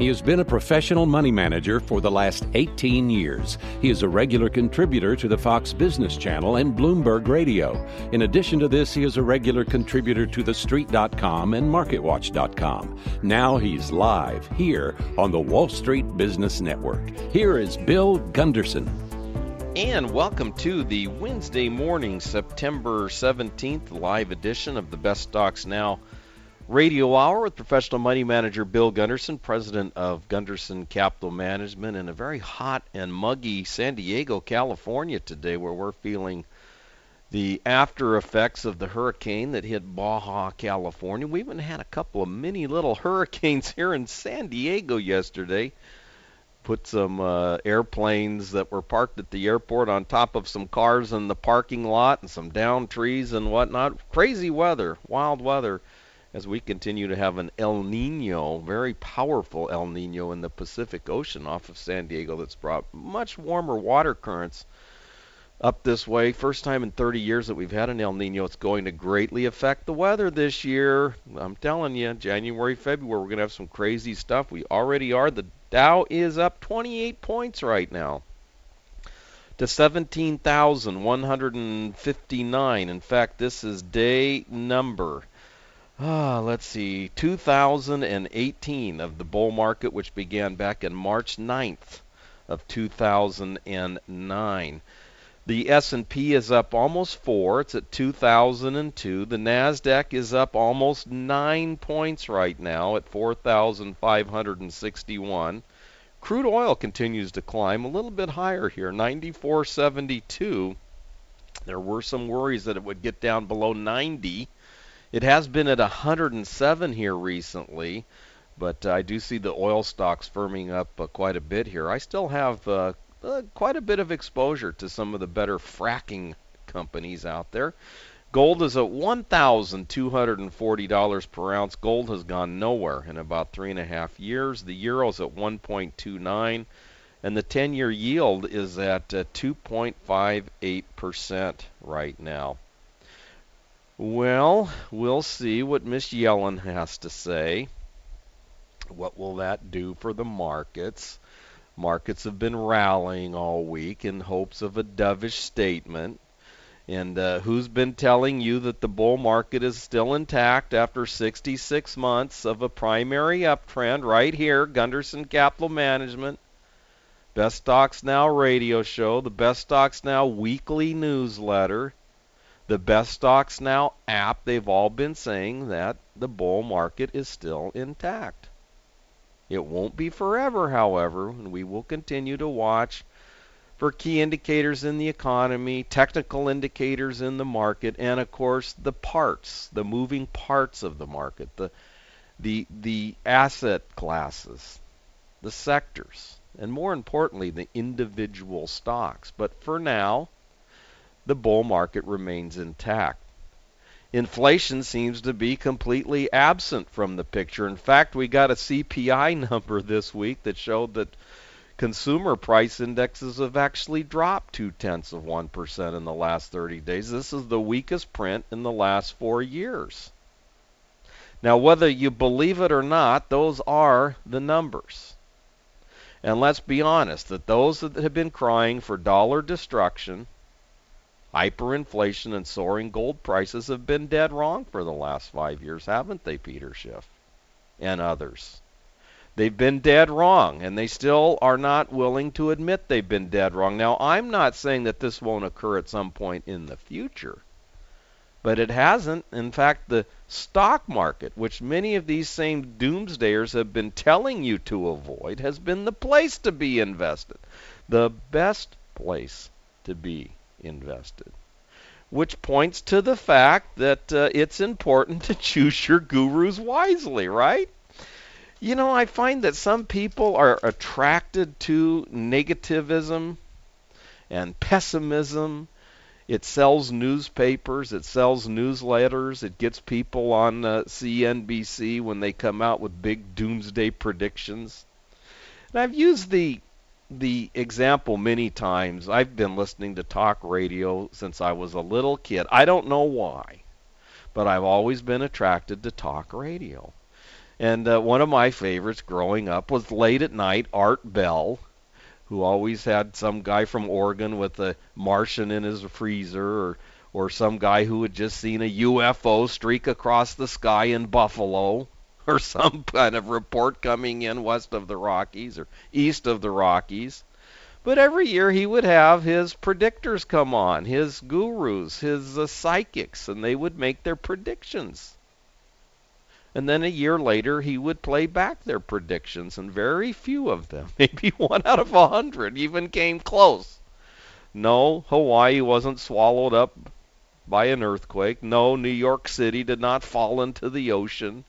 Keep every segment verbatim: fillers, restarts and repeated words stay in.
He has been a professional money manager for the last eighteen years. He is a regular contributor to the Fox Business Channel and Bloomberg Radio. In addition to this, he is a regular contributor to the street dot com and market watch dot com. Now he's live here on the Wall Street Business Network. Here is Bill Gunderson. And welcome to the Wednesday morning, September seventeenth, live edition of the Best Stocks Now Radio Hour with professional money manager Bill Gunderson, president of Gunderson Capital Management, in a very hot and muggy San Diego, California today, where we're feeling the after effects of the hurricane that hit Baja California. We even had a couple of mini little hurricanes here in San Diego yesterday. Put some uh, airplanes that were parked at the airport on top of some cars in the parking lot and some downed trees and whatnot. Crazy weather, wild weather, as we continue to have an El Nino, very powerful El Nino in the Pacific Ocean off of San Diego that's brought much warmer water currents up this way. First time in thirty years that we've had an El Nino. It's going to greatly affect the weather this year. I'm telling you, January, February, we're going to have some crazy stuff. We already are. The Dow is up twenty-eight points right now to seventeen thousand one hundred fifty-nine. In fact, this is day number Ah, let's see, two thousand eighteen of the bull market, which began back in March ninth of two thousand nine. The S and P is up almost four. It's at two thousand two. The NASDAQ is up almost nine points right now at four thousand five hundred sixty-one. Crude oil continues to climb a little bit higher here, ninety-four seventy-two. There were some worries that it would get down below ninety. It has been at one hundred seven here recently, but uh, I do see the oil stocks firming up uh, quite a bit here. I still have uh, uh, quite a bit of exposure to some of the better fracking companies out there. Gold is at one thousand two hundred forty dollars per ounce. Gold has gone nowhere in about three and a half years. The euro is at one point two nine, and the ten-year yield is at uh, two point five eight percent right now. Well, we'll see what Miss Yellen has to say. What will that do for the markets? Markets have been rallying all week in hopes of a dovish statement. And uh, who's been telling you that the bull market is still intact after sixty-six months of a primary uptrend? Right here, Gunderson Capital Management, Best Stocks Now radio show, the Best Stocks Now weekly newsletter, the Best Stocks Now app. They've all been saying that the bull market is still intact. It won't be forever, however, and we will continue to watch for key indicators in the economy, technical indicators in the market, and of course the parts, the moving parts of the market, the the the asset classes, the sectors, and more importantly, the individual stocks. But for now, the bull market remains intact. Inflation seems to be completely absent from the picture. In fact, we got a C P I number this week that showed that consumer price indexes have actually dropped two-tenths of one percent in the last thirty days. This is the weakest print in the last four years. Now, whether you believe it or not, those are the numbers. And let's be honest, that those that have been crying for dollar destruction, hyperinflation, and soaring gold prices have been dead wrong for the last five years, haven't they, Peter Schiff and others? They've been dead wrong, and they still are not willing to admit they've been dead wrong. Now, I'm not saying that this won't occur at some point in the future, but it hasn't. In fact, the stock market, which many of these same doomsdayers have been telling you to avoid, has been the place to be invested, the best place to be invested, which points to the fact that uh, it's important to choose your gurus wisely, right? You know, I find that some people are attracted to negativism and pessimism. It sells newspapers, it sells newsletters, it gets people on uh, C N B C when they come out with big doomsday predictions. And I've used the the example many times. I've been listening to talk radio since I was a little kid. I don't know why, but I've always been attracted to talk radio. And uh, one of my favorites growing up was late at night, Art Bell, who always had some guy from Oregon with a Martian in his freezer, or or some guy who had just seen a U F O streak across the sky in Buffalo, or some kind of report coming in west of the Rockies or east of the Rockies. But every year he would have his predictors come on, his gurus, his uh, psychics, and they would make their predictions. And then a year later, he would play back their predictions, and very few of them, maybe one out of a hundred, even came close. No, Hawaii wasn't swallowed up by an earthquake. No, New York City did not fall into the ocean.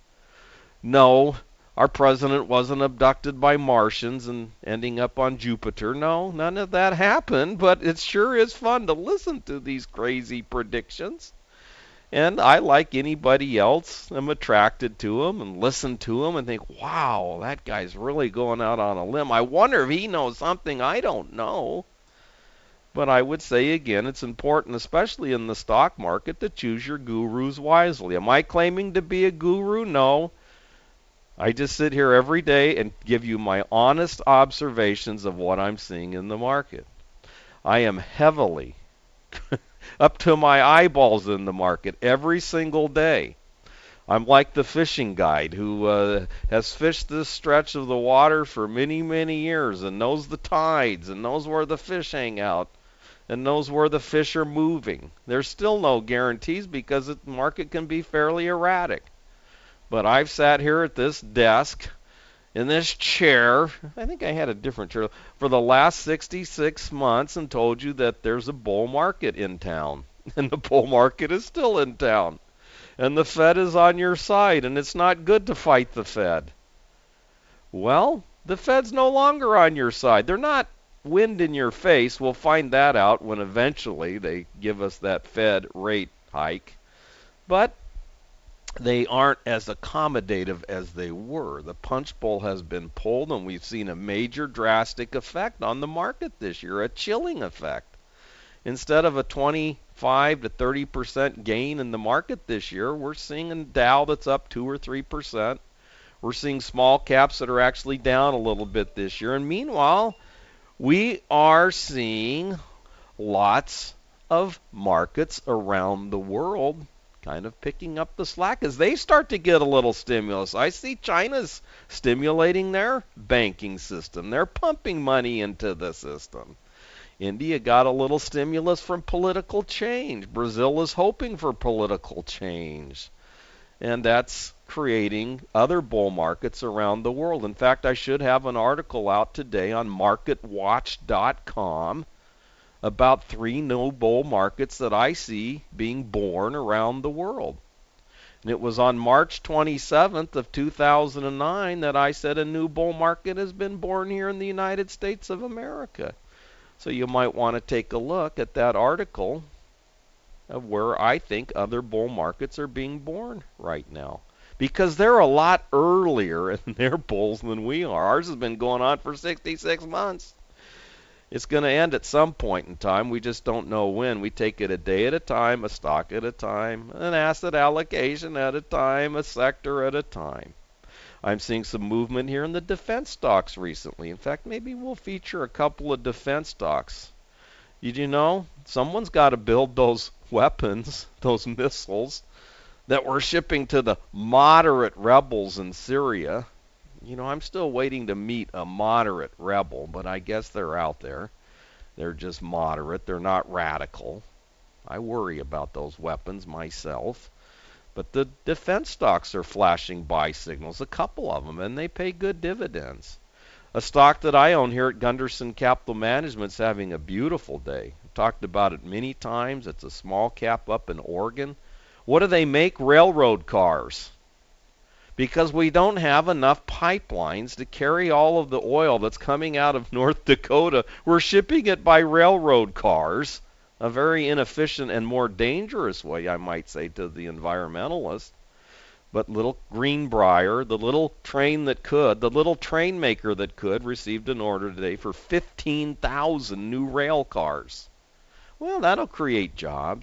No, our president wasn't abducted by Martians and ending up on Jupiter. No, none of that happened, but it sure is fun to listen to these crazy predictions. And I, like anybody else, am attracted to him and listen to him and think, wow, that guy's really going out on a limb. I wonder if he knows something I don't know. But I would say again, it's important, especially in the stock market, to choose your gurus wisely. Am I claiming to be a guru? No. I just sit here every day and give you my honest observations of what I'm seeing in the market. I am heavily up to my eyeballs in the market every single day. I'm like the fishing guide who uh, has fished this stretch of the water for many, many years and knows the tides and knows where the fish hang out and knows where the fish are moving. There's still no guarantees because the market can be fairly erratic. But I've sat here at this desk, in this chair, I think I had a different chair, for the last sixty-six months and told you that there's a bull market in town. And the bull market is still in town. And the Fed is on your side, and it's not good to fight the Fed. Well, the Fed's no longer on your side. They're not wind in your face. We'll find that out when eventually they give us that Fed rate hike. But they aren't as accommodative as they were. The punch bowl has been pulled, and we've seen a major drastic effect on the market this year, a chilling effect. Instead of a twenty-five to thirty percent gain in the market this year, we're seeing a Dow that's up two or three percent. We're seeing small caps that are actually down a little bit this year. And meanwhile, we are seeing lots of markets around the world kind of picking up the slack as they start to get a little stimulus. I see China's stimulating their banking system. They're pumping money into the system. India got a little stimulus from political change. Brazil is hoping for political change. And that's creating other bull markets around the world. In fact, I should have an article out today on market watch dot com about three new bull markets that I see being born around the world. And it was on March twenty-seventh of two thousand nine that I said a new bull market has been born here in the United States of America. So you might want to take a look at that article of where I think other bull markets are being born right now. Because they're a lot earlier in their bulls than we are. Ours has been going on for sixty-six months. It's going to end at some point in time. We just don't know when. We take it a day at a time, a stock at a time, an asset allocation at a time, a sector at a time. I'm seeing some movement here in the defense stocks recently. In fact, maybe we'll feature a couple of defense stocks. Did you know? Someone's got to build those weapons, those missiles that we're shipping to the moderate rebels in Syria. You know, I'm still waiting to meet a moderate rebel, but I guess they're out there. They're just moderate. They're not radical. I worry about those weapons myself. But the defense stocks are flashing buy signals, a couple of them, and they pay good dividends. A stock that I own here at Gunderson Capital Management is having a beautiful day. I've talked about it many times. It's a small cap up in Oregon. What do they make? Railroad cars. Because we don't have enough pipelines to carry all of the oil that's coming out of North Dakota. We're shipping it by railroad cars, a very inefficient and more dangerous way, I might say, to the environmentalists. But little Greenbrier, the little train that could, the little train maker that could, received an order today for fifteen thousand new rail cars. Well, that'll create jobs.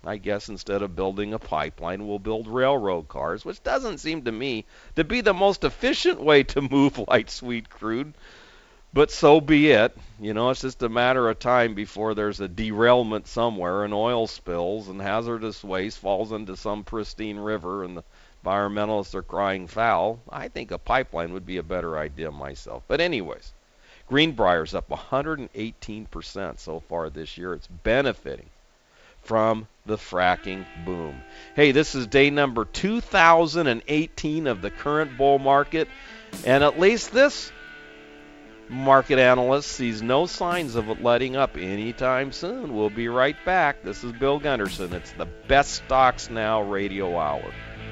I guess instead of building a pipeline, we'll build railroad cars, which doesn't seem to me to be the most efficient way to move light sweet crude. But so be it. You know, it's just a matter of time before there's a derailment somewhere and oil spills and hazardous waste falls into some pristine river and the environmentalists are crying foul. I think a pipeline would be a better idea myself. But anyways, Greenbrier's up one hundred eighteen percent so far this year. It's benefiting from the fracking boom. Hey, this is day number two thousand eighteen of the current bull market, and at least this market analyst sees no signs of it letting up anytime soon. We'll be right back. This is Bill Gunderson. It's the Best Stocks Now Radio Hour.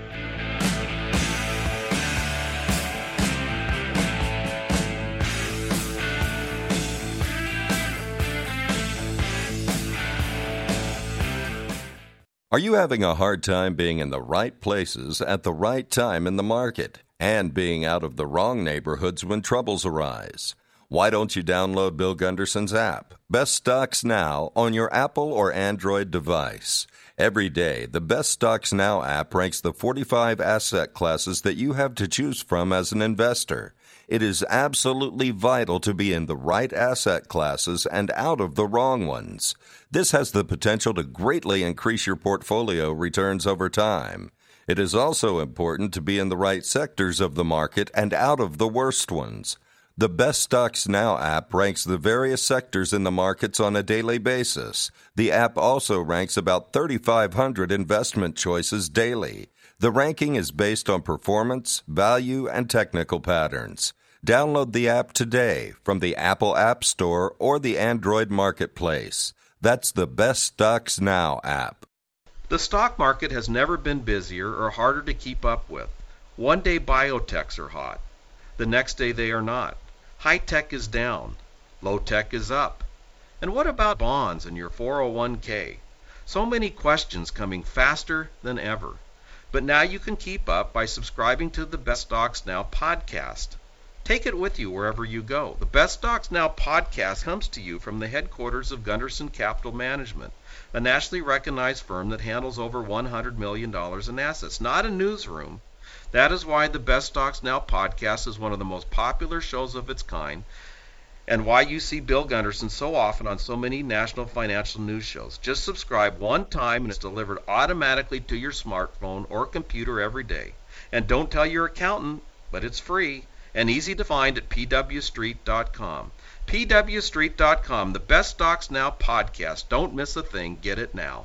Are you having a hard time being in the right places at the right time in the market and being out of the wrong neighborhoods when troubles arise? Why don't you download Bill Gunderson's app, Best Stocks Now, on your Apple or Android device? Every day, the Best Stocks Now app ranks the forty-five asset classes that you have to choose from as an investor. It is absolutely vital to be in the right asset classes and out of the wrong ones. This has the potential to greatly increase your portfolio returns over time. It is also important to be in the right sectors of the market and out of the worst ones. The Best Stocks Now app ranks the various sectors in the markets on a daily basis. The app also ranks about thirty-five hundred investment choices daily. The ranking is based on performance, value, and technical patterns. Download the app today from the Apple App Store or the Android Marketplace. That's the Best Stocks Now app. The stock market has never been busier or harder to keep up with. One day biotechs are hot. The next day they are not. High tech is down. Low tech is up. And what about bonds and your four oh one k? So many questions coming faster than ever. But now you can keep up by subscribing to the Best Stocks Now podcast. Take it with you wherever you go. The Best Stocks Now podcast comes to you from the headquarters of Gunderson Capital Management, a nationally recognized firm that handles over one hundred million dollars in assets, not a newsroom. That is why the Best Stocks Now podcast is one of the most popular shows of its kind, and why you see Bill Gunderson so often on so many national financial news shows. Just subscribe one time and it's delivered automatically to your smartphone or computer every day. And don't tell your accountant, but it's free and easy to find at p w street dot com. p w street dot com, the Best Stocks Now podcast. Don't miss a thing. Get it now.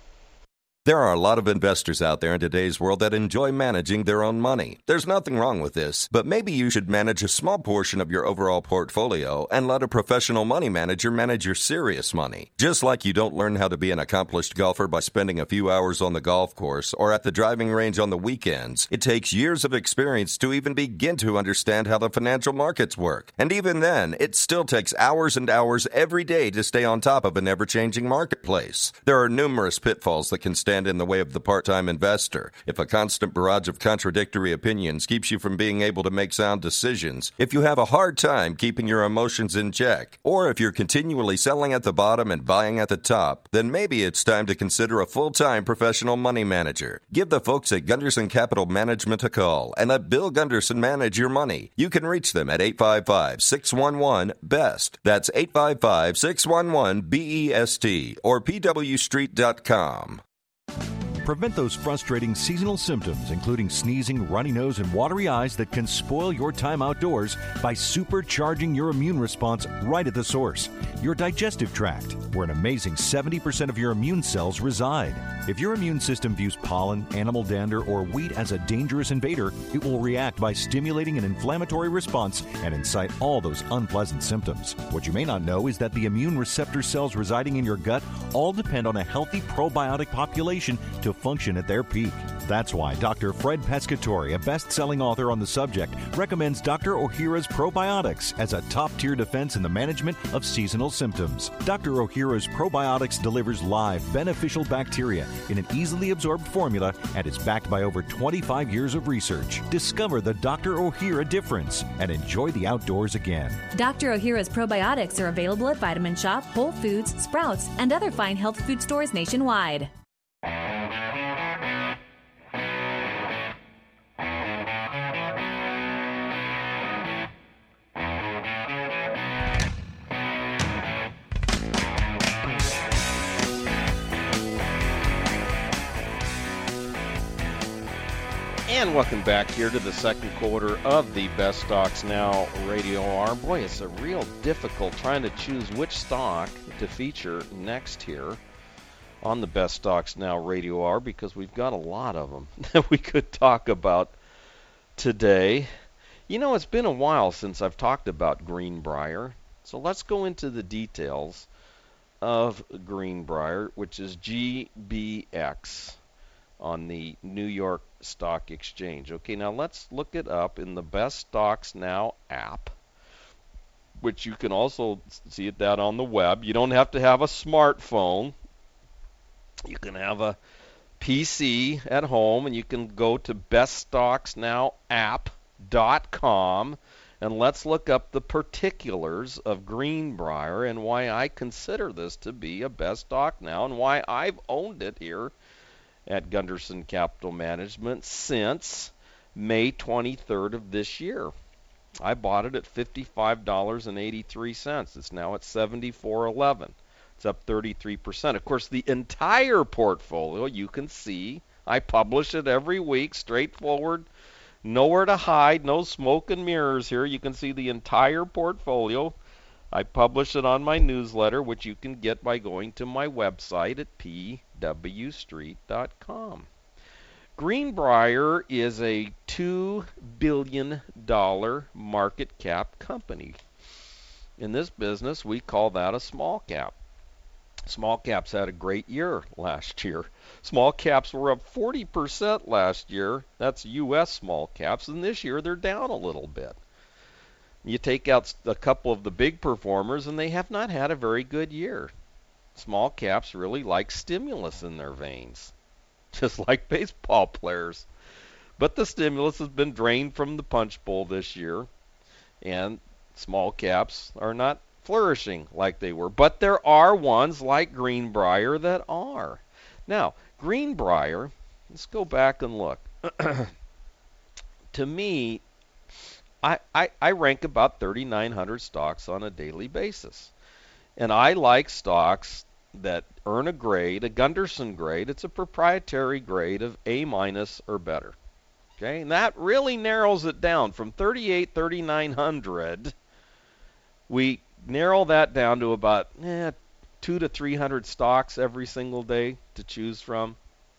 There are a lot of investors out there in today's world that enjoy managing their own money. There's nothing wrong with this, but maybe you should manage a small portion of your overall portfolio and let a professional money manager manage your serious money. Just like you don't learn how to be an accomplished golfer by spending a few hours on the golf course or at the driving range on the weekends, it takes years of experience to even begin to understand how the financial markets work. And even then, it still takes hours and hours every day to stay on top of an ever-changing marketplace. There are numerous pitfalls that can stand in the way of the part-time investor. If a constant barrage of contradictory opinions keeps you from being able to make sound decisions, if you have a hard time keeping your emotions in check, or if you're continually selling at the bottom and buying at the top, then maybe it's time to consider a full-time professional money manager. Give the folks at Gunderson Capital Management a call and let Bill Gunderson manage your money. You can reach them at eight five five, six one one, B E S T. That's eight five five, six one one, B E S T or p w street dot com. Prevent those frustrating seasonal symptoms, including sneezing, runny nose, and watery eyes that can spoil your time outdoors by supercharging your immune response right at the source, your digestive tract, where an amazing seventy percent of your immune cells reside. If your immune system views pollen, animal dander, or wheat as a dangerous invader, it will react by stimulating an inflammatory response and incite all those unpleasant symptoms. What you may not know is that the immune receptor cells residing in your gut all depend on a healthy probiotic population to function at their peak. That's why Doctor Fred Pescatore, a best-selling author on the subject, recommends Doctor Ohhira's Probiotics as a top-tier defense in the management of seasonal symptoms. Doctor Ohhira's Probiotics delivers live, beneficial bacteria in an easily absorbed formula and is backed by over twenty-five years of research. Discover the Doctor Ohhira difference and enjoy the outdoors again. Doctor Ohhira's Probiotics are available at Vitamin Shop, Whole Foods, Sprouts, and other fine health food stores nationwide. And welcome back here to the second quarter of the Best Stocks Now Radio Hour. Boy, it's a real difficult trying to choose which stock to feature next here on the Best Stocks Now Radio Hour, because we've got a lot of them that we could talk about today. You know, it's been a while since I've talked about Greenbrier, so let's go into the details of Greenbrier, which is G B X on the New York Stock Exchange. Okay, now let's look it up in the Best Stocks Now app, which you can also see it that on the web. You don't have to have a smartphone. You can have a P C at home, and you can go to best stocks now app dot com, and let's look up the particulars of Greenbrier and why I consider this to be a best stock now, and why I've owned it here at Gunderson Capital Management since May twenty-third of this year. I bought it at fifty-five dollars and eighty-three cents. It's now at seventy-four eleven. It's up thirty-three percent. Of course, the entire portfolio, you can see, I publish it every week, straightforward, nowhere to hide, no smoke and mirrors here. You can see the entire portfolio. I publish it on my newsletter, which you can get by going to my website at p w street dot com. Greenbrier is a two billion dollars market cap company. In this business, we call that a small cap. Small caps had a great year last year. Small caps were up forty percent last year. That's U S small caps, and this year they're down a little bit. You take out a couple of the big performers, and they have not had a very good year. Small caps really like stimulus in their veins, just like baseball players. But the stimulus has been drained from the punch bowl this year, and small caps are not flourishing like they were. But there are ones like Greenbrier that are. Now, Greenbrier, let's go back and look. To me, I, I, I rank about thirty-nine hundred stocks on a daily basis. And I like stocks that earn a grade, a Gunderson grade. It's a proprietary grade of A minus or better. Okay, and that really narrows it down from thirty-eight, thirty-nine hundred. We narrow that down to about eh, two to three hundred stocks every single day to choose from.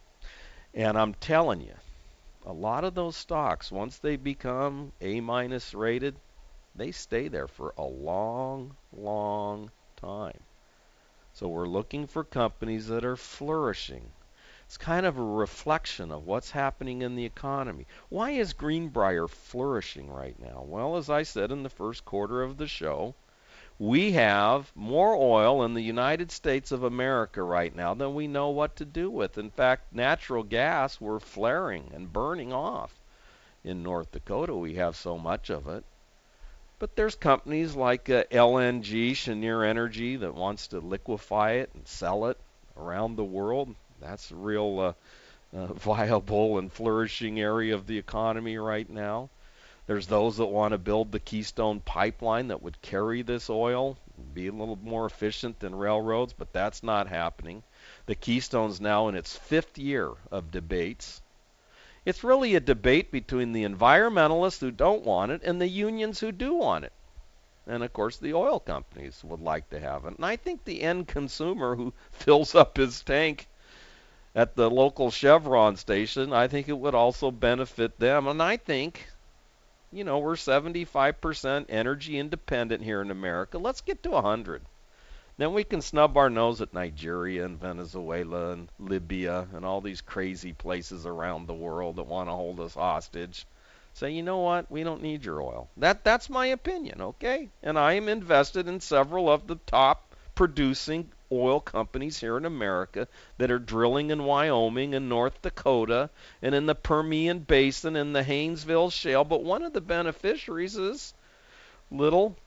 And I'm telling you, a lot of those stocks, once they become A minus rated, they stay there for a long, long time. So we're looking for companies that are flourishing. It's kind of a reflection of what's happening in the economy. Why is Greenbrier flourishing right now? Well, as I said in the first quarter of the show, we have more oil in the United States of America right now than we know what to do with. In fact, natural gas, we're flaring and burning off. In North Dakota, we have so much of it. But there's companies like uh, L N G, Cheniere Energy, that wants to liquefy it and sell it around the world. That's a real uh, uh, viable and flourishing area of the economy right now. There's those that want to build the Keystone Pipeline that would carry this oil, be a little more efficient than railroads, but that's not happening. The Keystone's now in its fifth year of debates. It's really a debate between the environmentalists who don't want it and the unions who do want it. And, of course, the oil companies would like to have it. And I think the end consumer who fills up his tank at the local Chevron station, I think it would also benefit them. And I think, you know, we're seventy-five percent energy independent here in America. Let's get to one hundred. Then we can snub our nose at Nigeria and Venezuela and Libya and all these crazy places around the world that want to hold us hostage. Say, you know what? We don't need your oil. That that's my opinion, okay? And I am invested in several of the top producing oil companies here in America that are drilling in Wyoming and North Dakota and in the Permian Basin and the Haynesville Shale. But one of the beneficiaries is little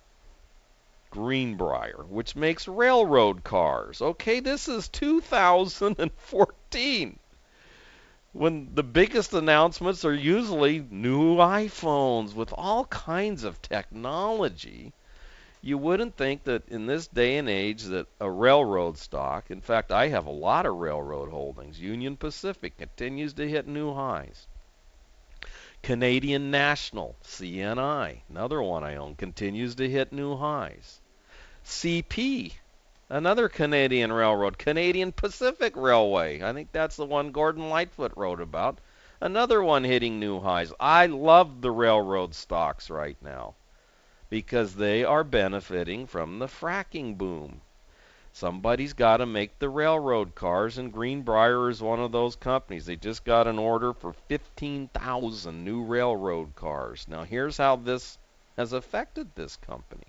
Greenbrier, which makes railroad cars. Okay, this is two thousand fourteen. When the biggest announcements are usually new iPhones with all kinds of technology. You wouldn't think that in this day and age that a railroad stock, in fact, I have a lot of railroad holdings. Union Pacific continues to hit new highs. Canadian National, C N I, another one I own, continues to hit new highs. C P, another Canadian railroad, Canadian Pacific Railway, I think that's the one Gordon Lightfoot wrote about, another one hitting new highs. I love the railroad stocks right now because they are benefiting from the fracking boom. Somebody's got to make the railroad cars, and Greenbrier is one of those companies. They just got an order for fifteen thousand new railroad cars. Now, here's how this has affected this company.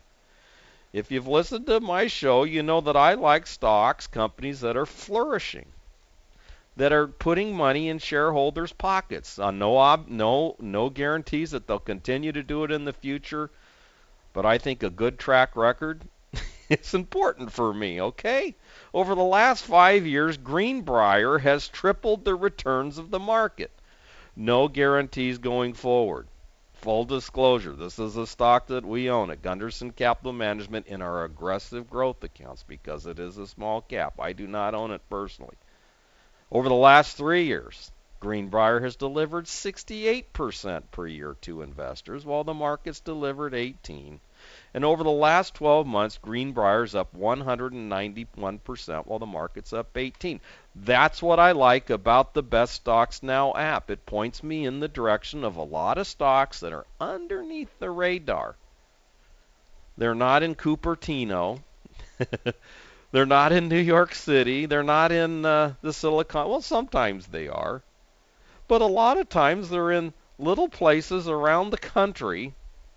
If you've listened to my show, you know that I like stocks, companies that are flourishing, that are putting money in shareholders' pockets. Uh, no, ob- no, no guarantees that they'll continue to do it in the future, but I think a good track record it's important for me, okay? Over the last five years, Greenbrier has tripled the returns of the market. No guarantees going forward. Full disclosure, this is a stock that we own at Gunderson Capital Management in our aggressive growth accounts because it is a small cap. I do not own it personally. Over the last three years, Greenbrier has delivered sixty-eight percent per year to investors, while the market's delivered eighteen. And over the last twelve months, Greenbrier's up one hundred ninety-one percent while the market's up eighteen. That's what I like about the Best Stocks Now app. It points me in the direction of a lot of stocks that are underneath the radar. They're not in Cupertino. They're not in New York City. They're not in uh, the Silicon. Well, sometimes they are. But a lot of times they're in little places around the country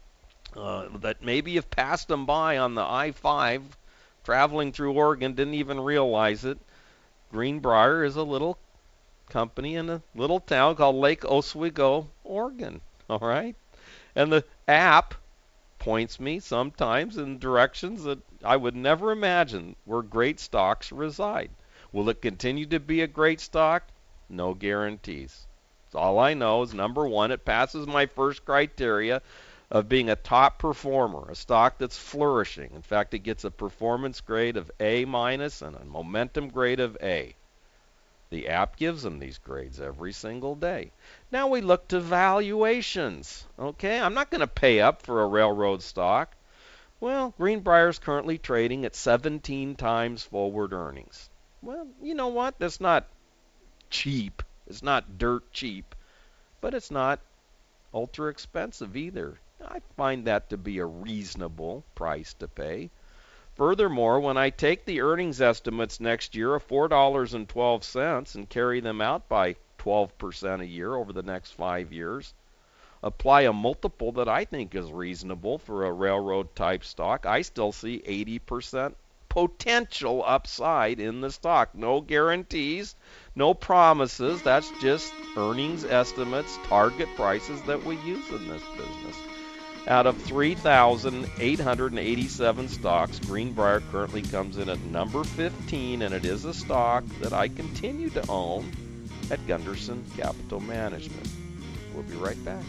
Uh, that maybe you've passed them by on the I five traveling through Oregon, didn't even realize it. Greenbrier is a little company in a little town called Lake Oswego, Oregon. All right? And the app points me sometimes in directions that I would never imagine where great stocks reside. Will it continue to be a great stock? No guarantees. So all I know is, number one, it passes my first criteria of being a top performer, a stock that's flourishing. In fact, it gets a performance grade of A minus and a momentum grade of A. The app gives them these grades every single day. Now we look to valuations. Okay, I'm not going to pay up for a railroad stock. Well, Greenbrier's currently trading at seventeen times forward earnings. Well, you know what? That's not cheap. It's not dirt cheap, but it's not ultra expensive either. I find that to be a reasonable price to pay. Furthermore, when I take the earnings estimates next year of four dollars and twelve cents and carry them out by twelve percent a year over the next five years, apply a multiple that I think is reasonable for a railroad type stock, I still see eighty percent potential upside in the stock. No guarantees, no promises. That's just earnings estimates, target prices that we use in this business. Out of three thousand eight hundred eighty-seven stocks, Greenbrier currently comes in at number fifteen, and it is a stock that I continue to own at Gunderson Capital Management. We'll be right back.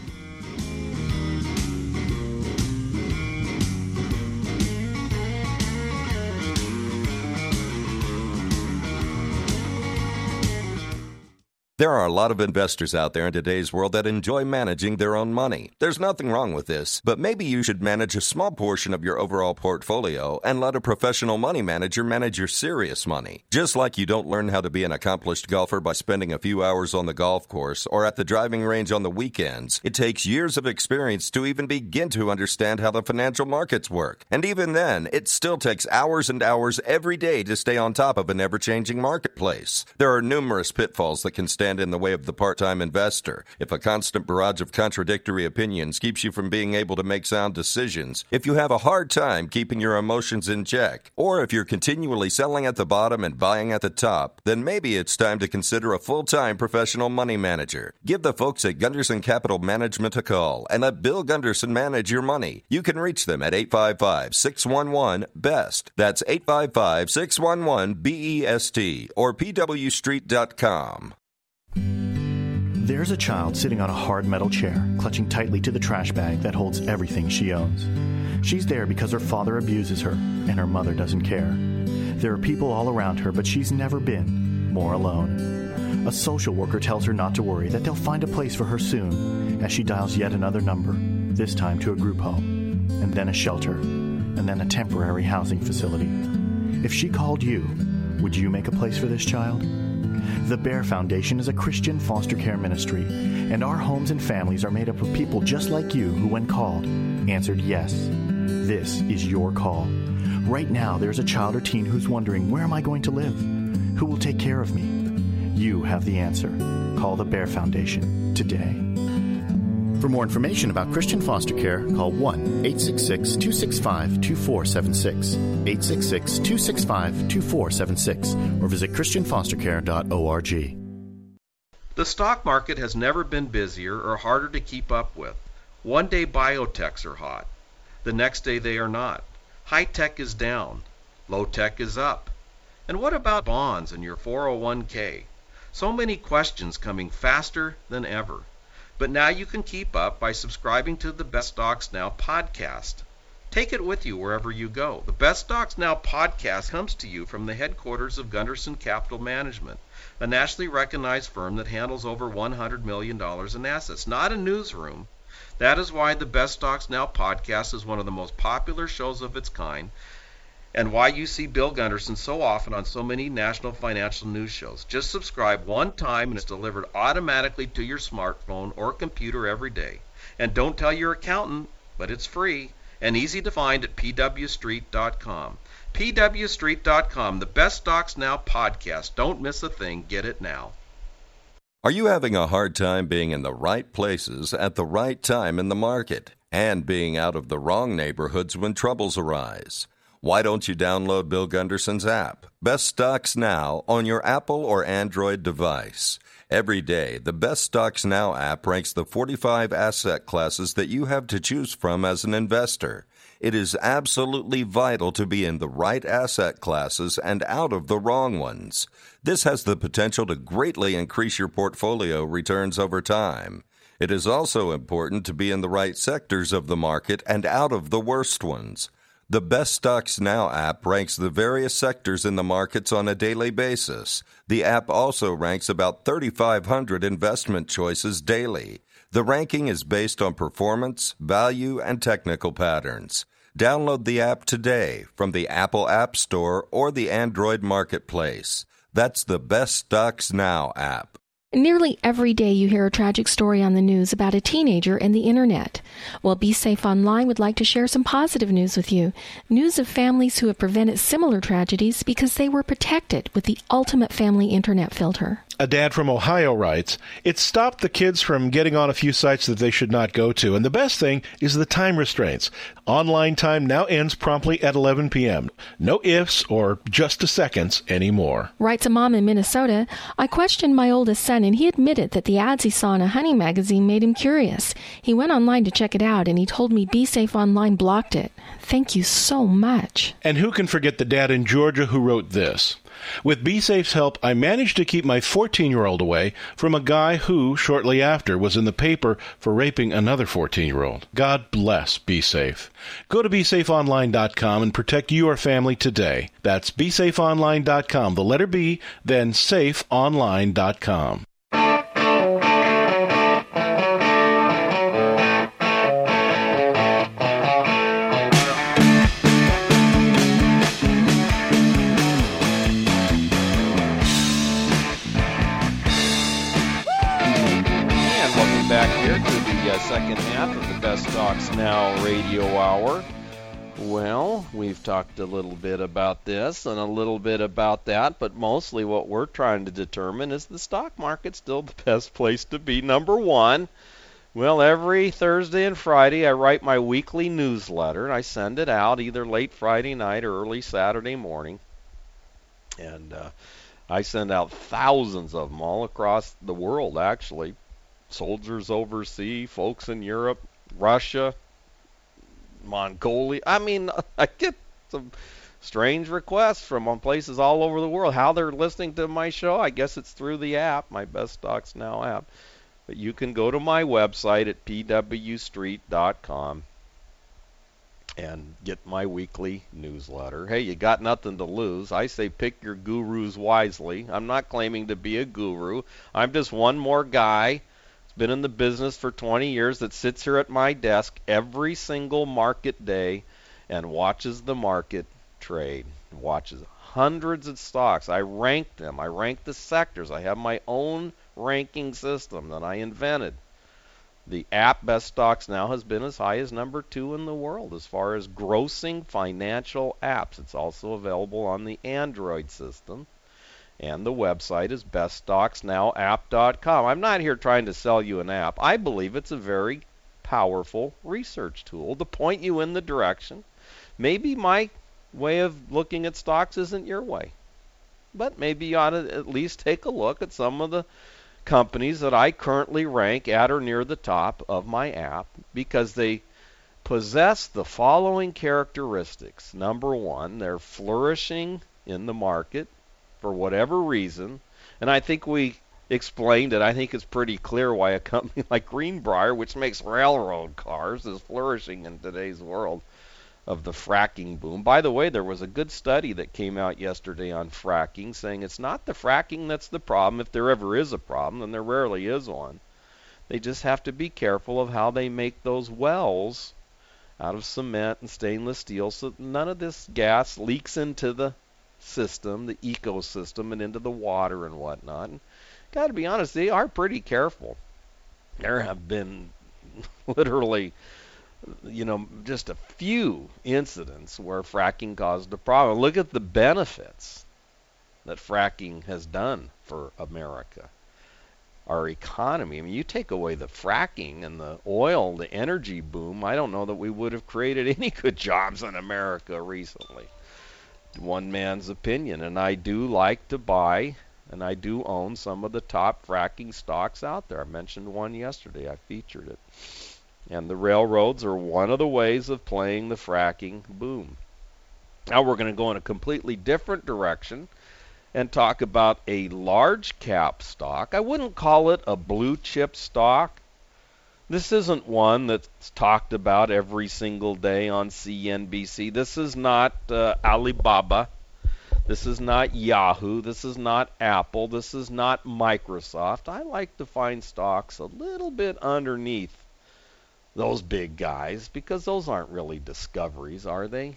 There are a lot of investors out there in today's world that enjoy managing their own money. There's nothing wrong with this, but maybe you should manage a small portion of your overall portfolio and let a professional money manager manage your serious money. Just like you don't learn how to be an accomplished golfer by spending a few hours on the golf course or at the driving range on the weekends, it takes years of experience to even begin to understand how the financial markets work. And even then, it still takes hours and hours every day to stay on top of an ever-changing marketplace. There are numerous pitfalls that can stand in the way of the part-time investor. If a constant barrage of contradictory opinions keeps you from being able to make sound decisions, if you have a hard time keeping your emotions in check, or if you're continually selling at the bottom and buying at the top, then maybe it's time to consider a full-time professional money manager. Give the folks at Gunderson Capital Management a call and let Bill Gunderson manage your money. You can reach them at eight five five, six one one, B E S T. That's eight five five, six one one, B E S T or P W street dot com. There's a child sitting on a hard metal chair, clutching tightly to the trash bag that holds everything she owns. She's there because her father abuses her, and her mother doesn't care. There are people all around her, but she's never been more alone. A social worker tells her not to worry, that they'll find a place for her soon, as she dials yet another number, this time to a group home, and then a shelter, and then a temporary housing facility. If she called you, would you make a place for this child? The Bear Foundation is a Christian foster care ministry, and our homes and families are made up of people just like you who, when called, answered yes. This is your call. Right now, there's a child or teen who's wondering, where am I going to live? Who will take care of me? You have the answer. Call the Bear Foundation today. For more information about Christian foster care, call one eight six six, two six five, two four seven six, eight six six, two six five, two four seven six, or visit christian foster care dot org. The stock market has never been busier or harder to keep up with. One day biotechs are hot. The next day they are not. High tech is down. Low tech is up. And what about bonds and your four oh one k? So many questions coming faster than ever. But now you can keep up by subscribing to the Best Stocks Now podcast. Take it with you wherever you go. The Best Stocks Now podcast comes to you from the headquarters of Gunderson Capital Management, a nationally recognized firm that handles over one hundred million dollars in assets, not a newsroom. That is why the Best Stocks Now podcast is one of the most popular shows of its kind, and why you see Bill Gunderson so often on so many national financial news shows. Just subscribe one time and it's delivered automatically to your smartphone or computer every day. And don't tell your accountant, but it's free and easy to find at p w street dot com. p w street dot com, the Best Stocks Now podcast. Don't miss a thing. Get it now. Are you having a hard time being in the right places at the right time in the market and being out of the wrong neighborhoods when troubles arise? Why don't you download Bill Gunderson's app, Best Stocks Now, on your Apple or Android device? Every day, the Best Stocks Now app ranks the forty-five asset classes that you have to choose from as an investor. It is absolutely vital to be in the right asset classes and out of the wrong ones. This has the potential to greatly increase your portfolio returns over time. It is also important to be in the right sectors of the market and out of the worst ones. The Best Stocks Now app ranks the various sectors in the markets on a daily basis. The app also ranks about thirty-five hundred investment choices daily. The ranking is based on performance, value, and technical patterns. Download the app today from the Apple App Store or the Android Marketplace. That's the Best Stocks Now app. Nearly every day you hear a tragic story on the news about a teenager and the internet. Well, Be Safe Online would like to share some positive news with you. News of families who have prevented similar tragedies because they were protected with the ultimate family internet filter. A dad from Ohio writes, "It stopped the kids from getting on a few sites that they should not go to. And the best thing is the time restraints. Online time now ends promptly at eleven p.m. No ifs or just a seconds anymore." Writes a mom in Minnesota, "I questioned my oldest son and he admitted that the ads he saw in a hunting magazine made him curious. He went online to check it out and he told me Be Safe Online blocked it. Thank you so much." And who can forget the dad in Georgia who wrote this? "With BeSafe's help, I managed to keep my fourteen-year-old away from a guy who, shortly after, was in the paper for raping another fourteen-year-old. God bless BeSafe. Go to be safe online dot com and protect your family today. That's be safe online dot com, the letter B, then safe online dot com. Second half of the Best Stocks Now radio hour. Well, we've talked a little bit about this and a little bit about that, but mostly what we're trying to determine is the stock market still the best place to be, number one. Well, every Thursday and Friday I write my weekly newsletter. I send it out either late Friday night or early Saturday morning. And uh, I send out thousands of them all across the world, actually. Soldiers overseas, folks in Europe, Russia, Mongolia. I mean, I get some strange requests from places all over the world. How they're listening to my show, I guess it's through the app, my Best Stocks Now app. But you can go to my website at p w street dot com. and get my weekly newsletter. Hey, you got nothing to lose. I say pick your gurus wisely. I'm not claiming to be a guru. I'm just one more guy who's been in the business for twenty years that sits here at my desk every single market day and watches the market trade, watches hundreds of stocks. I rank them. I rank the sectors. I have my own ranking system that I invented. The app Best Stocks Now has been as high as number two in the world as far as grossing financial apps. It's also available on the Android system. And the website is best stocks now app dot com. I'm not here trying to sell you an app. I believe it's a very powerful research tool to point you in the direction. Maybe my way of looking at stocks isn't your way, but maybe you ought to at least take a look at some of the companies that I currently rank at or near the top of my app because they possess the following characteristics. Number one, they're flourishing in the market for whatever reason, and I think we explained it. I think it's pretty clear why a company like Greenbrier, which makes railroad cars, is flourishing in today's world of the fracking boom. By the way, there was a good study that came out yesterday on fracking saying it's not the fracking that's the problem. If there ever is a problem, and there rarely is one, they just have to be careful of how they make those wells out of cement and stainless steel so none of this gas leaks into the system, the ecosystem, and into the water and whatnot. And got to be honest, they are pretty careful. There have been literally you know, just a few incidents where fracking caused a problem. Look at the benefits that fracking has done for America, our economy. I mean, you take away the fracking and the oil, the energy boom, I don't know that we would have created any good jobs in America recently. One man's opinion. And I do like to buy, and I do own some of the top fracking stocks out there. I mentioned one yesterday. I featured it. And the railroads are one of the ways of playing the fracking boom. Now we're going to go in a completely different direction and talk about a large cap stock. I wouldn't call it a blue chip stock. This isn't one that's talked about every single day on C N B C. This is not uh, Alibaba. This is not Yahoo. This is not Apple. This is not Microsoft. I like to find stocks a little bit underneath those big guys, because those aren't really discoveries, are they?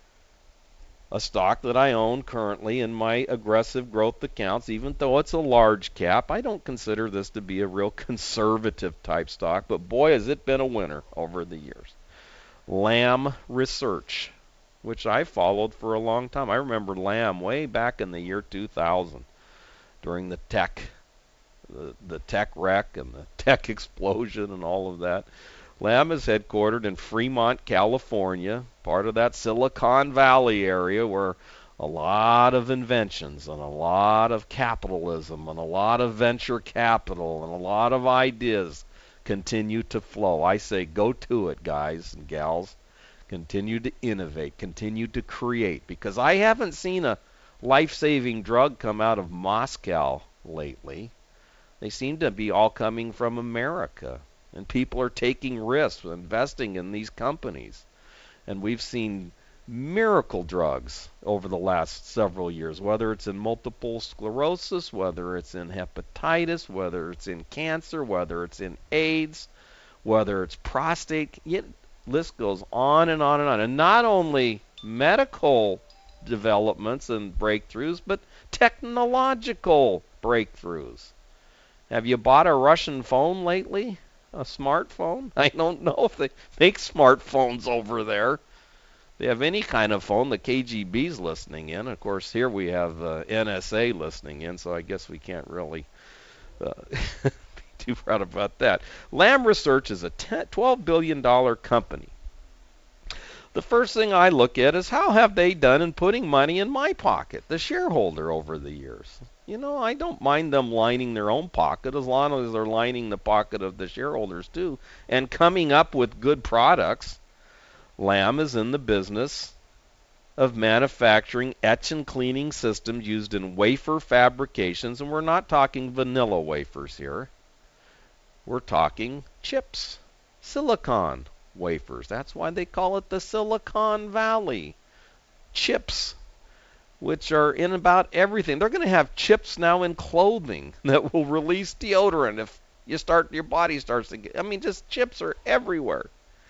A stock that I own currently in my aggressive growth accounts, even though it's a large cap, I don't consider this to be a real conservative type stock, but boy, has it been a winner over the years. Lam Research, which I followed for a long time. I remember Lam way back in the year two thousand during the tech, the, the tech wreck and the tech explosion and all of that. Lam is headquartered in Fremont, California, part of that Silicon Valley area where a lot of inventions and a lot of capitalism and a lot of venture capital and a lot of ideas continue to flow. I say go to it, guys and gals. Continue to innovate, continue to create, because I haven't seen a life-saving drug come out of Moscow lately. They seem to be all coming from America. And people are taking risks, investing in these companies. And we've seen miracle drugs over the last several years, whether it's in multiple sclerosis, whether it's in hepatitis, whether it's in cancer, whether it's in AIDS, whether it's prostate. It, list goes on and on and on. And not only medical developments and breakthroughs, but technological breakthroughs. Have you bought a Russian phone lately? A smartphone? I don't know if they make smartphones over there. They have any kind of phone. The K G B's listening in. Of course, here we have uh, N S A listening in, so I guess we can't really uh, be too proud about that. Lam Research is a twelve billion dollars company. The first thing I look at is how have they done in putting money in my pocket, the shareholder, over the years. You know, I don't mind them lining their own pocket as long as they're lining the pocket of the shareholders too and coming up with good products. Lam is in the business of manufacturing etch and cleaning systems used in wafer fabrications, and we're not talking vanilla wafers here. We're talking chips, silicon wafers. That's why they call it the Silicon Valley. Chips, which are in about everything. They're going to have chips now in clothing that will release deodorant if you start, your body starts to get, I mean, just chips are everywhere.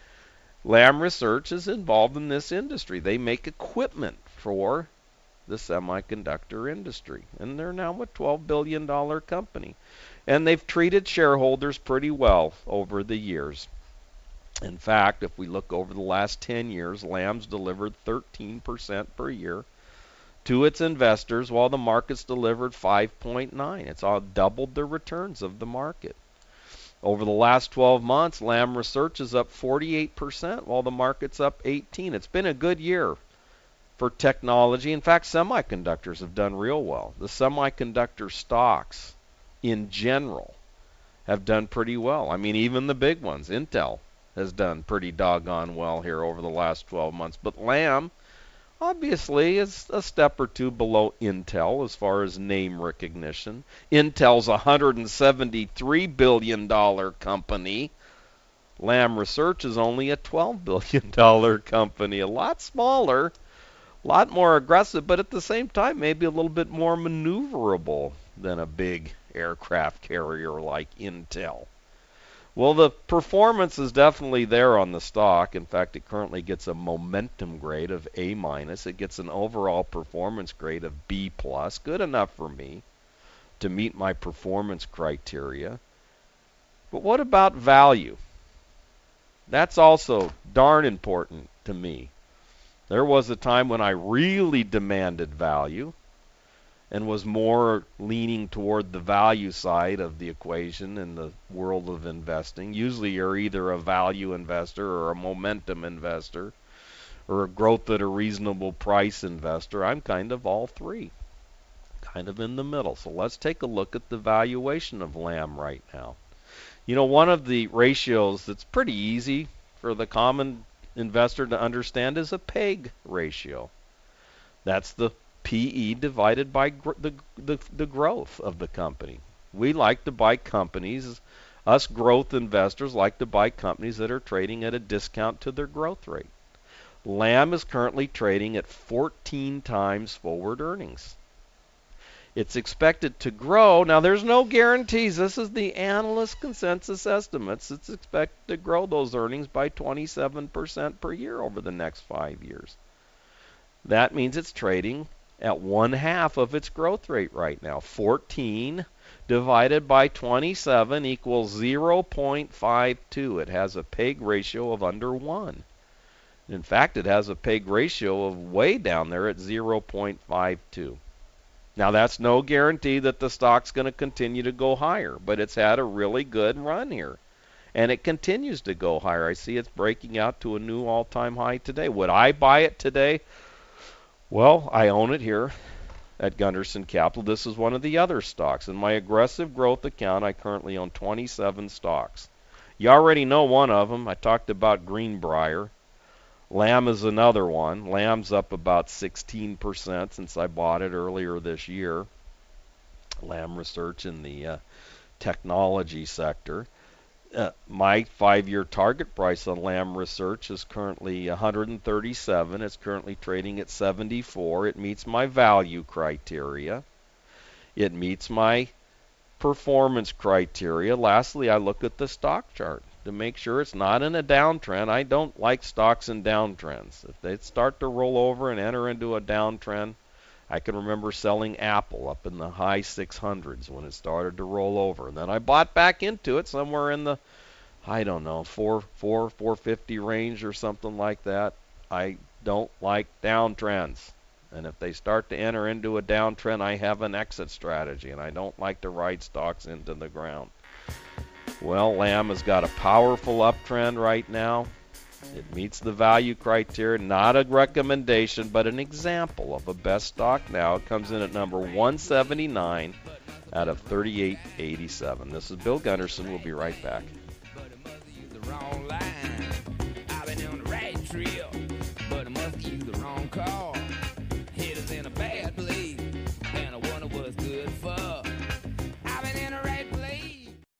Lam Research is involved in this industry. They make equipment for the semiconductor industry, and they're now a twelve billion dollars company. And they've treated shareholders pretty well over the years. In fact, if we look over the last ten years, Lam's delivered thirteen percent per year to its investors, while the market's delivered five point nine. It's all doubled the returns of the market. Over the last twelve months, Lam Research is up forty-eight percent, while the market's up eighteen. It's been a good year for technology. In fact, semiconductors have done real well. The semiconductor stocks in general have done pretty well. I mean, even the big ones, Intel, has done pretty doggone well here over the last twelve months. But Lam, obviously, is a step or two below Intel as far as name recognition. Intel's a one hundred seventy-three billion dollars company. Lam Research is only a twelve billion dollars company. A lot smaller, a lot more aggressive, but at the same time, maybe a little bit more maneuverable than a big aircraft carrier like Intel. Well, the performance is definitely there on the stock. In fact, it currently gets a momentum grade of A minus. It gets an overall performance grade of B plus. Good enough for me to meet my performance criteria. But what about value? That's also darn important to me. There was a time when I really demanded value and was more leaning toward the value side of the equation in the world of investing. Usually you're either a value investor or a momentum investor or a growth at a reasonable price investor. I'm kind of all three, kind of in the middle. So let's take a look at the valuation of Lam right now. You know, one of the ratios that's pretty easy for the common investor to understand is a P E G ratio. That's the P E divided by gr- the, the the growth of the company. We like to buy companies, us growth investors like to buy companies that are trading at a discount to their growth rate. Lam is currently trading at fourteen times forward earnings. It's expected to grow. Now, there's no guarantees. This is the analyst consensus estimates. It's expected to grow those earnings by twenty-seven percent per year over the next five years. That means it's trading at one half of its growth rate right now. fourteen divided by twenty-seven equals zero point five two. It has a P E G ratio of under one. In fact, it has a P E G ratio of way down there at zero point five two. Now, that's no guarantee that the stock's going to continue to go higher, but it's had a really good run here. And it continues to go higher. I see it's breaking out to a new all-time high today. Would I buy it today? Well, I own it here at Gunderson Capital. This is one of the other stocks. In my aggressive growth account, I currently own twenty-seven stocks. You already know one of them. I talked about Greenbrier. Lam is another one. Lam's up about sixteen percent since I bought it earlier this year. Lam Research in the uh, technology sector. Uh, my five-year target price on Lam Research is currently one hundred thirty-seven. It's currently trading at seventy-four. It meets my value criteria. It meets my performance criteria. Lastly, I look at the stock chart to make sure it's not in a downtrend. I don't like stocks in downtrends. If they start to roll over and enter into a downtrend, I can remember selling Apple up in the high six hundreds when it started to roll over. And then I bought back into it somewhere in the, I don't know, four, four, four fifty range or something like that. I don't like downtrends. And if they start to enter into a downtrend, I have an exit strategy. And I don't like to ride stocks into the ground. Well, Lam has got a powerful uptrend right now. It meets the value criteria, not a recommendation, but an example of a best stock now. It comes in at number one seventy-nine out of thirty-eight eighty-seven. This is Bill Gunderson. We'll be right back.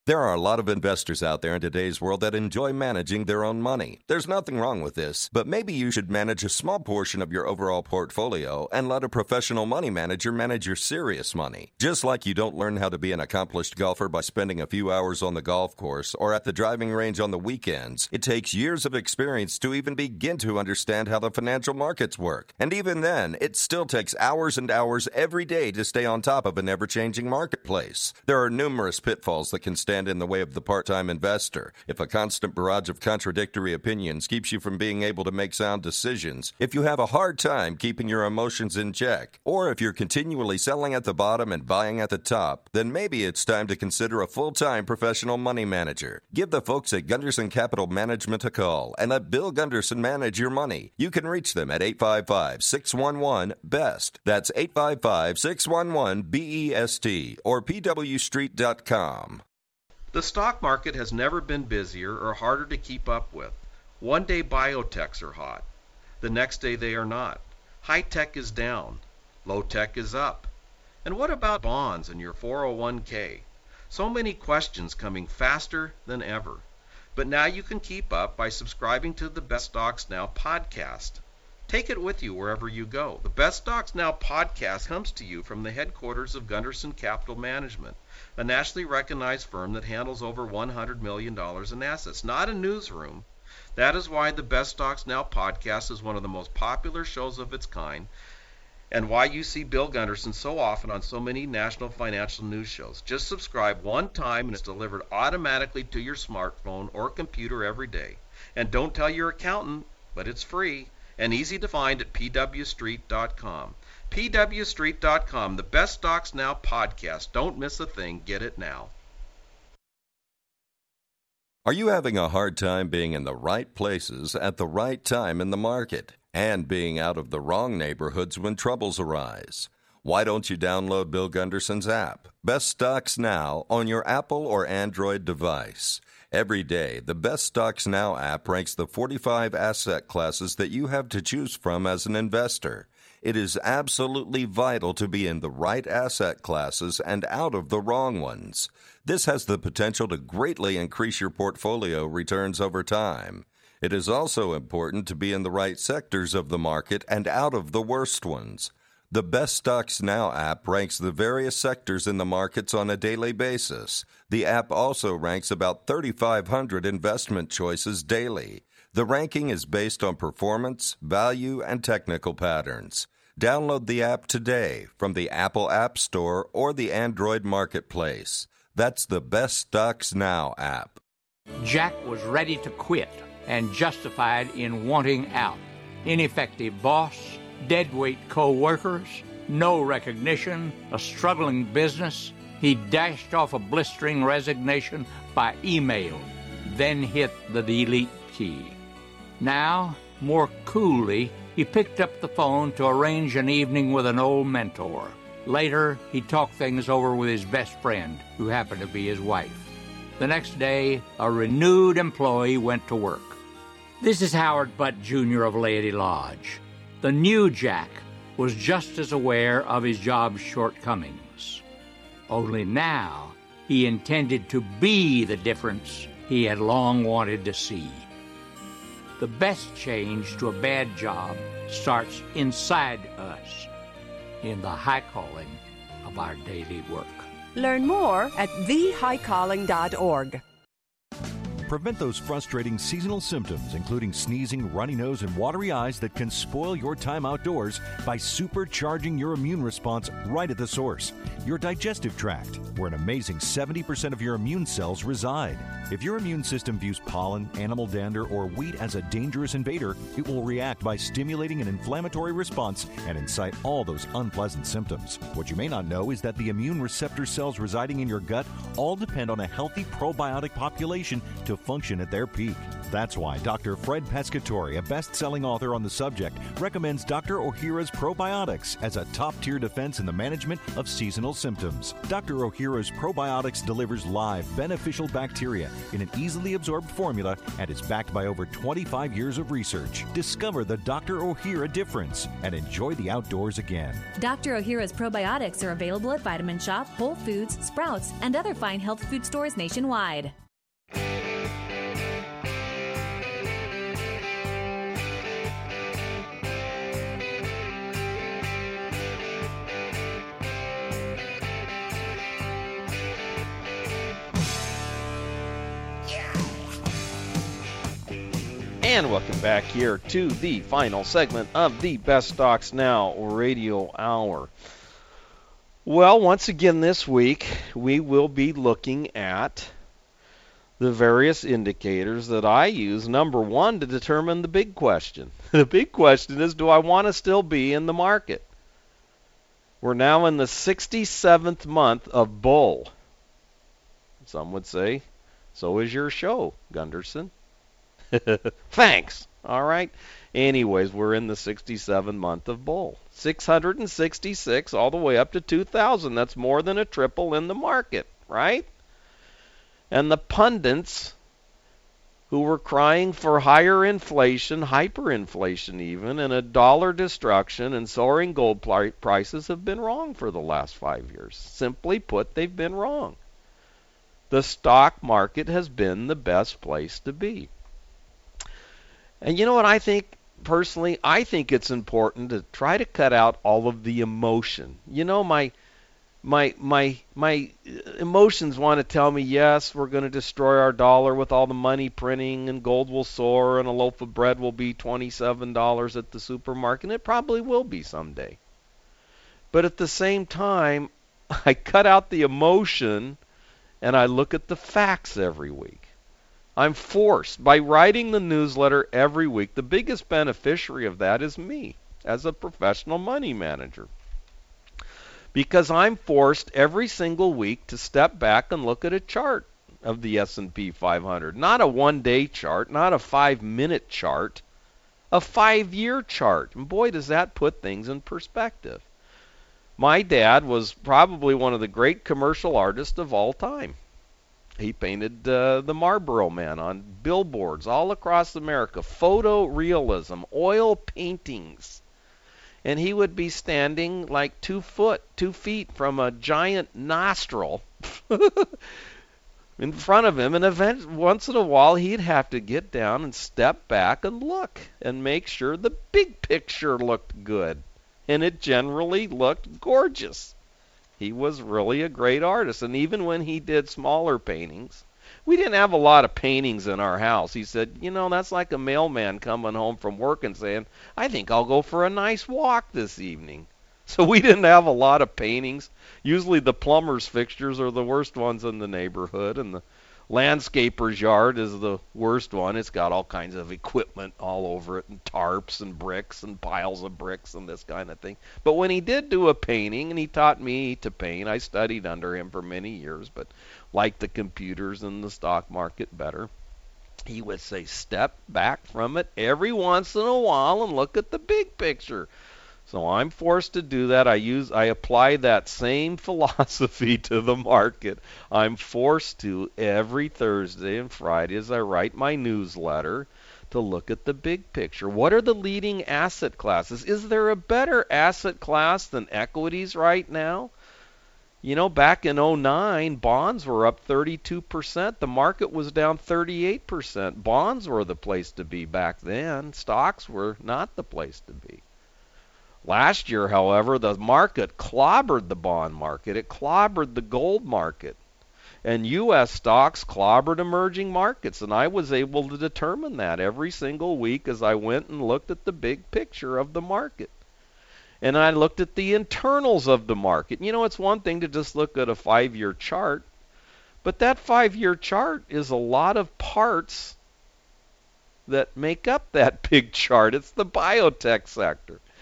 There are a lot of investors out there in today's world that enjoy managing their own money. There's nothing wrong with this, but maybe you should manage a small portion of your overall portfolio and let a professional money manager manage your serious money. Just like you don't learn how to be an accomplished golfer by spending a few hours on the golf course or at the driving range on the weekends, it takes years of experience to even begin to understand how the financial markets work. And even then, it still takes hours and hours every day to stay on top of an ever-changing marketplace. There are numerous pitfalls that can stand in the way of the part-time investor. If a constant barrage of contradictory opinions keeps you from being able to make sound decisions, if you have a hard time keeping your emotions in check, or if you're continually selling at the bottom and buying at the top, then maybe it's time to consider a full-time professional money manager. Give the folks at Gunderson Capital Management a call and let Bill Gunderson manage your money. You can reach them at eight five five, six one one, B E S T. That's eight five five, six one one, B E S T or P W street dot com. The stock market has never been busier or harder to keep up with. One day biotechs are hot. The next day they are not. High tech is down. Low tech is up. And what about bonds and your four oh one k? So many questions coming faster than ever. But now you can keep up by subscribing to the Best Stocks Now podcast. Take it with you wherever you go. The Best Stocks Now podcast comes to you from the headquarters of Gunderson Capital Management, a nationally recognized firm that handles over one hundred million dollars in assets, not a newsroom. That is why the Best Stocks Now podcast is one of the most popular shows of its kind, and why you see Bill Gunderson so often on so many national financial news shows. Just subscribe one time and it's delivered automatically to your smartphone or computer every day. And don't tell your accountant, but it's free and easy to find at P W street dot com. P W street dot com, the Best Stocks Now podcast. Don't miss a thing. Get it now. Are you having a hard time being in the right places at the right time in the market and being out of the wrong neighborhoods when troubles arise? Why don't you download Bill Gunderson's app, Best Stocks Now, on your Apple or Android device? Every day, the Best Stocks Now app ranks the forty-five asset classes that you have to choose from as an investor. It is absolutely vital to be in the right asset classes and out of the wrong ones. This has the potential to greatly increase your portfolio returns over time. It is also important to be in the right sectors of the market and out of the worst ones. The Best Stocks Now app ranks the various sectors in the markets on a daily basis. The app also ranks about thirty-five hundred investment choices daily. The ranking is based on performance, value, and technical patterns. Download the app today from the Apple App Store or the Android Marketplace. That's the Best Stocks Now app. Jack was ready to quit and justified in wanting out. Ineffective boss, deadweight co-workers, no recognition, a struggling business. He dashed off a blistering resignation by email, then hit the delete key. Now, more coolly, he picked up the phone to arrange an evening with an old mentor. Later, he talked things over with his best friend, who happened to be his wife. The next day, a renewed employee went to work. This is Howard Butt, Junior of Laity Lodge. The new Jack was just as aware of his job's shortcomings. Only now, he intended to be the difference he had long wanted to see. The best change to a bad job starts inside us, in the high calling of our daily work. Learn more at the high calling dot org. Prevent those frustrating seasonal symptoms, including sneezing, runny nose, and watery eyes that can spoil your time outdoors by supercharging your immune response right at the source, your digestive tract, where an amazing seventy percent of your immune cells reside. If your immune system views pollen, animal dander, or wheat as a dangerous invader, it will react by stimulating an inflammatory response and incite all those unpleasant symptoms. What you may not know is that the immune receptor cells residing in your gut all depend on a healthy probiotic population to function at their peak. That's why Doctor Fred Pescatore, a best-selling author on the subject, recommends Doctor Ohhira's Probiotics as a top-tier defense in the management of seasonal symptoms. Doctor Ohhira's Probiotics delivers live, beneficial bacteria in an easily absorbed formula and is backed by over twenty-five years of research. Discover the Doctor Ohhira difference and enjoy the outdoors again. Doctor Ohhira's probiotics are available at Vitamin Shop, Whole Foods, Sprouts, and other fine health food stores nationwide. And welcome back here to the final segment of the Best Stocks Now Radio Hour. Well, once again this week, we will be looking at the various indicators that I use, number one, to determine the big question. The big question is, do I want to still be in the market? We're now in the sixty-seventh month of bull. Some would say, so is your show, Gunderson. Thanks. All right. Anyways, we're in the sixty-seventh month of bull. six hundred sixty-six all the way up to two thousand. That's more than a triple in the market, right? And the pundits who were crying for higher inflation, hyperinflation even, and a dollar destruction and soaring gold prices have been wrong for the last five years. Simply put, they've been wrong. The stock market has been the best place to be. And you know what I think, personally? I think it's important to try to cut out all of the emotion. You know, my my my my emotions want to tell me, yes, we're going to destroy our dollar with all the money printing, and gold will soar, and a loaf of bread will be twenty-seven dollars at the supermarket, and it probably will be someday. But at the same time, I cut out the emotion, and I look at the facts every week. I'm forced, by writing the newsletter every week, the biggest beneficiary of that is me, as a professional money manager. Because I'm forced every single week to step back and look at a chart of the S and P five hundred. Not a one-day chart, not a five-minute chart, a five-year chart. And boy, does that put things in perspective. My dad was probably one of the great commercial artists of all time. He painted uh, the Marlboro Man on billboards all across America. Photorealism, oil paintings. And he would be standing like two foot, two feet from a giant nostril in front of him. And event, once in a while, he'd have to get down and step back and look and make sure the big picture looked good. And it generally looked gorgeous. He was really a great artist. And even when he did smaller paintings, we didn't have a lot of paintings in our house. He said, you know, that's like a mailman coming home from work and saying, I think I'll go for a nice walk this evening. So we didn't have a lot of paintings. Usually the plumber's fixtures are the worst ones in the neighborhood, and the landscaper's yard is the worst one. It's got all kinds of equipment all over it, and tarps and bricks and piles of bricks and this kind of thing. But when he did do a painting, and he taught me to paint, I studied under him for many years, but liked the computers and the stock market better, he would say, step back from it every once in a while and look at the big picture. So I'm forced to do that. I use, I apply that same philosophy to the market. I'm forced to every Thursday and Friday as I write my newsletter to look at the big picture. What are the leading asset classes? Is there a better asset class than equities right now? You know, back in oh nine, bonds were up thirty-two percent. The market was down thirty-eight percent. Bonds were the place to be back then. Stocks were not the place to be. Last year, however, the market clobbered the bond market. It clobbered the gold market. And U S stocks clobbered emerging markets. And I was able to determine that every single week as I went and looked at the big picture of the market. And I looked at the internals of the market. You know, it's one thing to just look at a five-year chart. But that five-year chart is a lot of parts that make up that big chart. It's the biotech sector.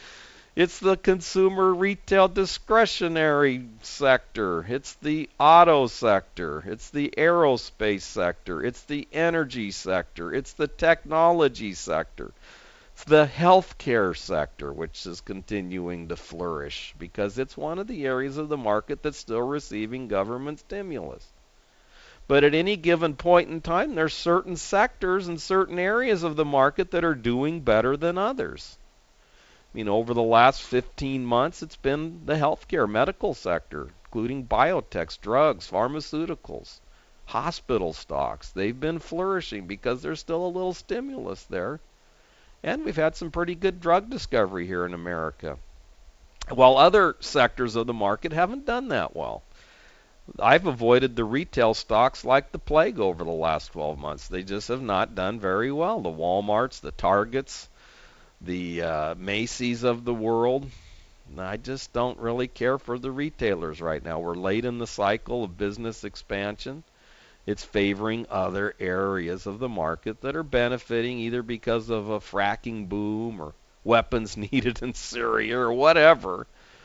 It's the consumer retail discretionary sector. It's the auto sector. It's the aerospace sector. It's the energy sector. It's the technology sector. It's the healthcare sector, which is continuing to flourish because it's one of the areas of the market that's still receiving government stimulus. But at any given point in time, there's certain sectors and certain areas of the market that are doing better than others. I mean, over the last fifteen months, it's been the healthcare, medical sector, including biotechs, drugs, pharmaceuticals, hospital stocks. They've been flourishing because there's still a little stimulus there. And we've had some pretty good drug discovery here in America, while other sectors of the market haven't done that well. I've avoided the retail stocks like the plague over the last twelve months. They just have not done very well. The Walmarts, the Targets, the uh, Macy's of the world. I just don't really care for the retailers right now. We're late in the cycle of business expansion. It's favoring other areas of the market that are benefiting either because of a fracking boom or weapons needed in Syria or whatever.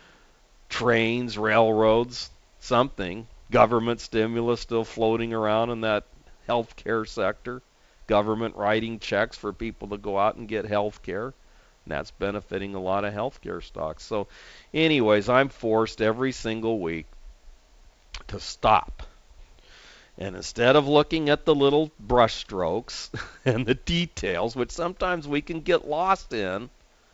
Trains, railroads, something. Government stimulus still floating around in that healthcare sector. Government writing checks for people to go out and get health care. And that's benefiting a lot of healthcare stocks. So anyways, I'm forced every single week to stop. And instead of looking at the little brush strokes and the details, which sometimes we can get lost in,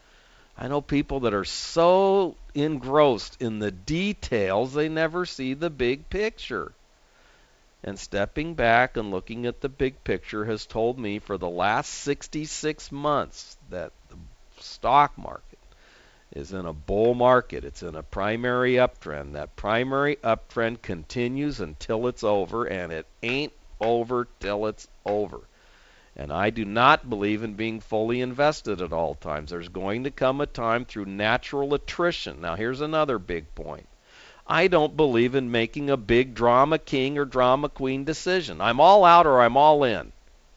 I know people that are so engrossed in the details they never see the big picture. And stepping back and looking at the big picture has told me for the last sixty-six months that the stock market is in a bull market. It's in a primary uptrend. That primary uptrend continues until it's over, and it ain't over till it's over. And I do not believe in being fully invested at all times. There's going to come a time through natural attrition. Now, here's another big point. I don't believe in making a big drama king or drama queen decision. I'm all out or I'm all in.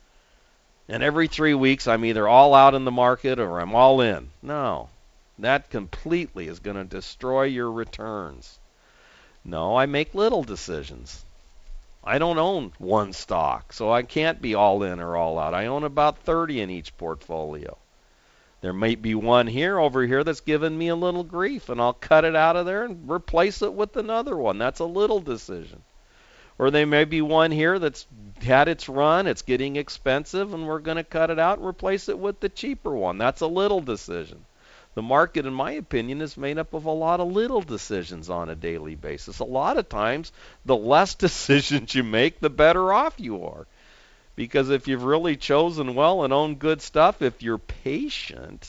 And every three weeks I'm either all out in the market or I'm all in. No. That completely is going to destroy your returns. No, I make little decisions. I don't own one stock, so I can't be all in or all out. I own about thirty in each portfolio. There might be one here over here that's giving me a little grief, and I'll cut it out of there and replace it with another one. That's a little decision. Or there may be one here that's had its run, it's getting expensive, and we're going to cut it out and replace it with the cheaper one. That's a little decision. The market, in my opinion, is made up of a lot of little decisions on a daily basis. A lot of times, the less decisions you make, the better off you are. Because if you've really chosen well and owned good stuff, if you're patient,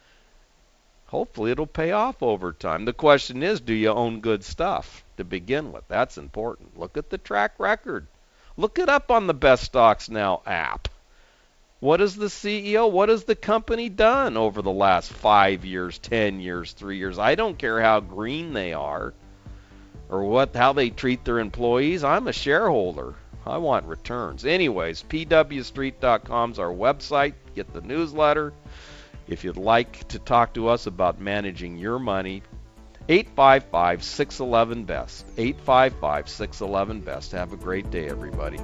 hopefully it'll pay off over time. The question is, do you own good stuff to begin with? That's important. Look at the track record. Look it up on the Best Stocks Now app. What has the C E O, what has the company done over the last five years, ten years, three years? I don't care how green they are or what how they treat their employees. I'm a shareholder. I want returns. Anyways, P W street dot com is our website. Get the newsletter. If you'd like to talk to us about managing your money, eight five five, six one one, B E S T. eight five five, six one one, B E S T. Have a great day, everybody.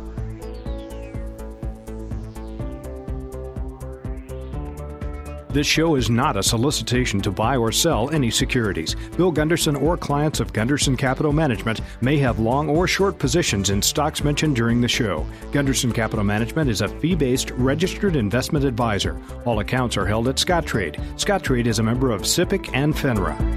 This show is not a solicitation to buy or sell any securities. Bill Gunderson or clients of Gunderson Capital Management may have long or short positions in stocks mentioned during the show. Gunderson Capital Management is a fee-based registered investment advisor. All accounts are held at Scottrade. Scottrade is a member of SIPC and FINRA.